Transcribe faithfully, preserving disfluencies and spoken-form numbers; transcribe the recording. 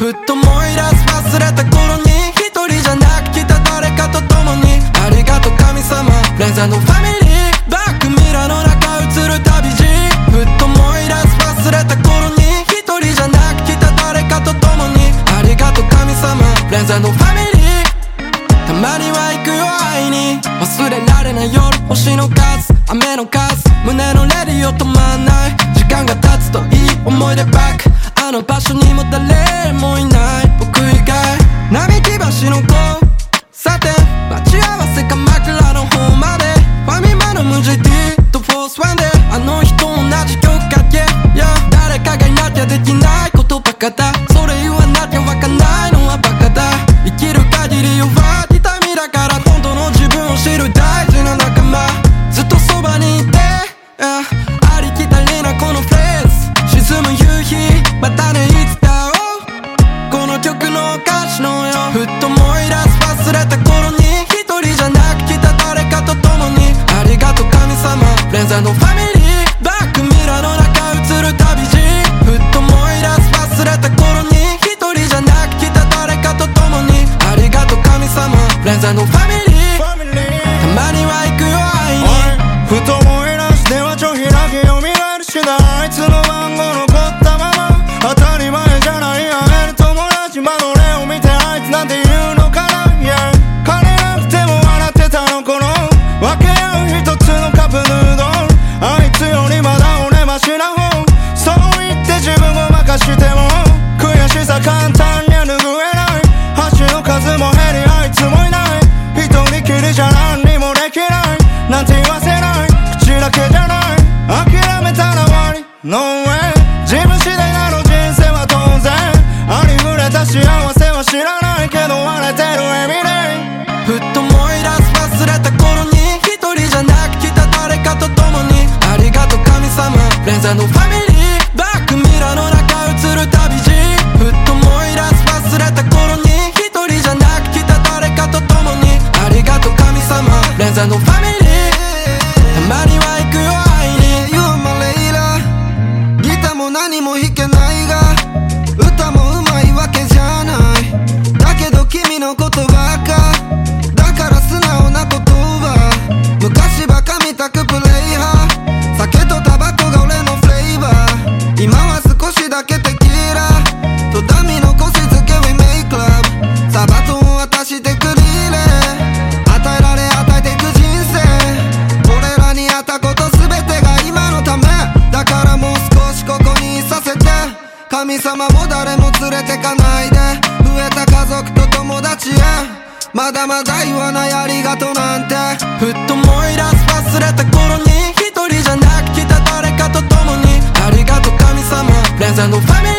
ふっと思い出す忘れた頃に一人じゃなく来た誰かと共にありがとう神様プレゼントファミリーバックミラーの中映る旅路ふっと思い出す忘れた頃に一人じゃなく来た誰かと共にありがとう神様プレゼントファミリーたまには行くよ会いに忘れられない夜星の数雨の数胸のレディオ止まんない時間が経つといい思い出バックあの場所にも誰もいない僕以外並木橋の交差点待ち合わせ鎌倉の方までファミマの無地 T とフォースワンであの人同じ曲かけ、yeah、誰かがいなきゃできないことばかだそれ言わなきゃわかんないのはバカだ生きる限り弱い痛みだから本当の自分を知る大事な仲間ずっとそばにいて、yeah、ありきたりなこのフレーズ沈む夕日またねいつかをこの曲の歌詞のよふっと思い出す忘れた頃に一人じゃなく来た誰かと共にありがとう神様プレゼントファミリーバックミラーの中映る旅路ふっと思い出す忘れた頃に一人じゃなく来た誰かと共にありがとう神様プレゼントファミリーたまには行くよ会いにふと思い出し電話帳開きよみがえる次第あいつの番号残ったまま当たり前じゃない会える友達間の俺を見てあいつなんて言うのかな、yeah、金なくても笑ってたのこの分け合う一つのカップヌードルあいつよりまだ俺マシな方そう言って自分を任しても悔しさ簡単には拭えない箸の数も減りあいつもいない一人きりじゃ何にもできないなんて言わせない口だけじゃない諦めたら終わり No way 自分次第なの人生は当然ありふれた幸せは知らないけど笑えてるエビデイふっと思い出す忘れた頃に一人じゃなく来た誰かと共にありがとう神様プレゼントファミリーバックミラーの中映る旅路ふっと思い出す忘れた頃に一人じゃなく来た誰かと共にありがとう神様プレゼントファミリーたまには行くよ会いに You are my Layla ギターも何も弾けないが歌も上手いわけじゃないだけど君のことばっかだから素直な言葉昔バカみたくプレイハー酒とタバコが俺のフレーバー今は少しだけテキーラとダミの腰付け We make love サバトンを渡してくリレー与えられ与えていく人生俺らにあったこと全てが今のためだからもう少しここにいさせて神様も誰も連れてかないで増えた家族と友達へまだまだ言わないありがとうなんてふっと思い出す忘れた頃に一人じゃなく来た誰かと共にありがとう神様プレゼントファミリー